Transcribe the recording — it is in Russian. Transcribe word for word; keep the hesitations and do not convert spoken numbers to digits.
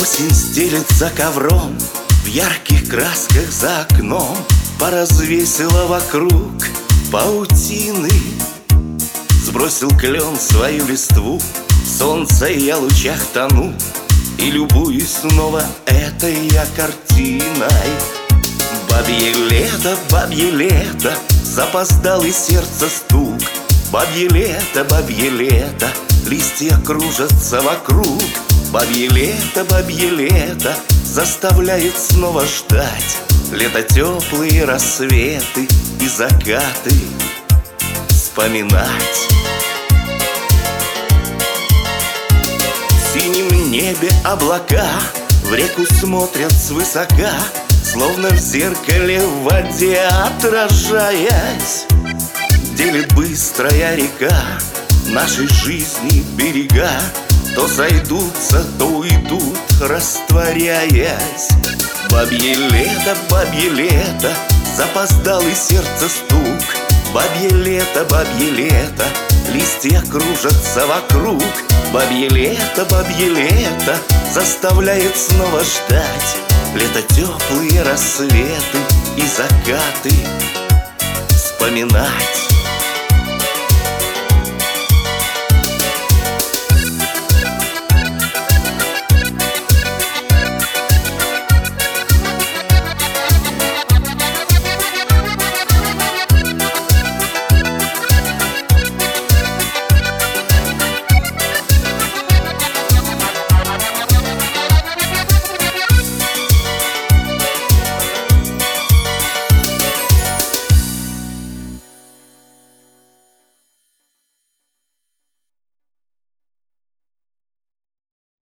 Осень стелется ковром в ярких красках за окном, поразвесила вокруг паутины. Сбросил клен свою листву, в солнце я лучах тону и любуюсь снова этой я картиной. Бабье лето, бабье лето, запоздалый сердце стук. Бабье лето, бабье лето, листья кружатся вокруг. Бабье лето, бабье лето, заставляет снова ждать. Лето теплые рассветы и закаты вспоминать. В синем небе облака в реку смотрят свысока, словно в зеркале в воде отражаясь. Делит быстрая река нашей жизни берега, то сойдутся, то уйдут, растворяясь. Бабье лето, бабье лето, запоздалый сердце стук. Бабье лето, бабье лето, листья кружатся вокруг. Бабье лето, бабье лето, заставляет снова ждать. Лето теплые рассветы и закаты вспоминать.